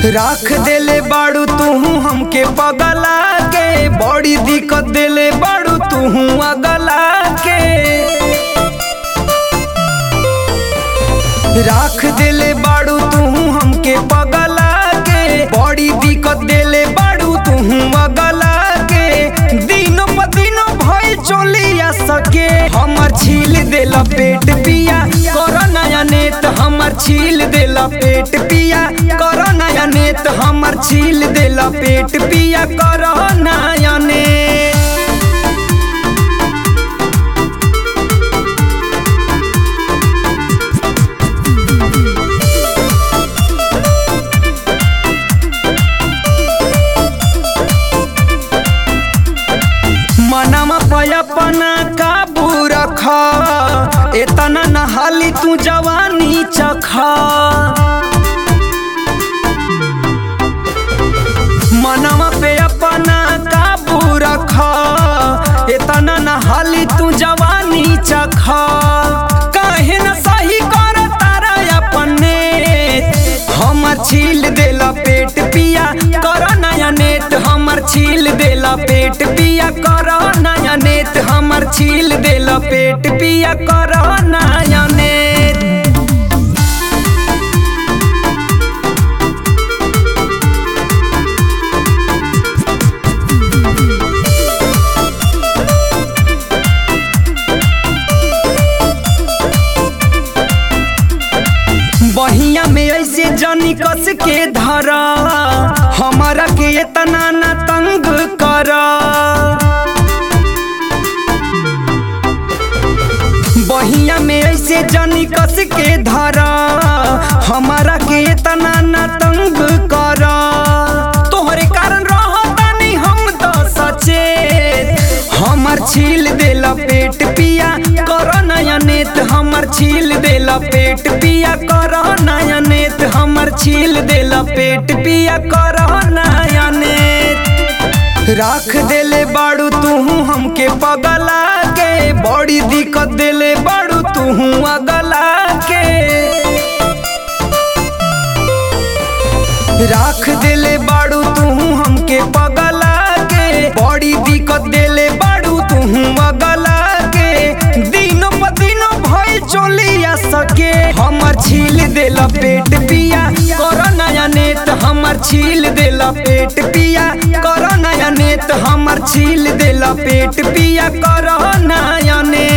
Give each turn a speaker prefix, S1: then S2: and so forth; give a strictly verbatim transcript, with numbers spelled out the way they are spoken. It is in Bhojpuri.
S1: राख देले बाड़ू तू हमके पगला के, बड़ी दिक्कत देले बाड़ू तू अगला के। राख देले बाड़ू तू हमके पगला के, बड़ी दिक्कत देले बाड़ू तू अगला के। दिनों प दिनों भइल चोलिया सके, हमर छील देला पेट पिया कर नया नेत। हमर छील देला पेट पिया कर नया नेत। हमर छील देला पेट पिया कर नया नेत। मनमा पे अपना काबू रखा, एतना नहाली तू जवानी चखा। मनमा पे अपना काबू रखा, एतना नहाली तू जवानी चखा। काहे न सही कर तारा अपने, हमर छील देला पेट पिया कर नया नेत। हमर छील देला पेट पिया कर नया नेत। हमर छील देला पेट पिया कर नया नेत। बहिया में ऐसे जानी कस के धरा, हमारा के इतना न तंग करा। बहिया में ऐसे जानी कस के धरा, हमारा के इतना न तंग करा। तोहरे कारण रहतानी हम तो सचेत। हमर छील देला पेट पिया कर नया नेत। हमर छील देला पेट पिया कर नया नेत। हमर छील देला पेट पिया कर नया नेत। राख देले बाड़ू तू हमके पगला के, बड़ी दिक्कत देले बाड़ू तू अगला के। राख देले बाड़ू तू हमके पगला के, बड़ी दिक्कत देले बाड़ू तू अगला के। दिनों प दिनों भइल चोलिया सके, हमर छील देला पेट पिया कर नया नेत। हमर छील देला पेट पिया कर नया नेत। हमर छील देला पेट पिया कर नया नेत।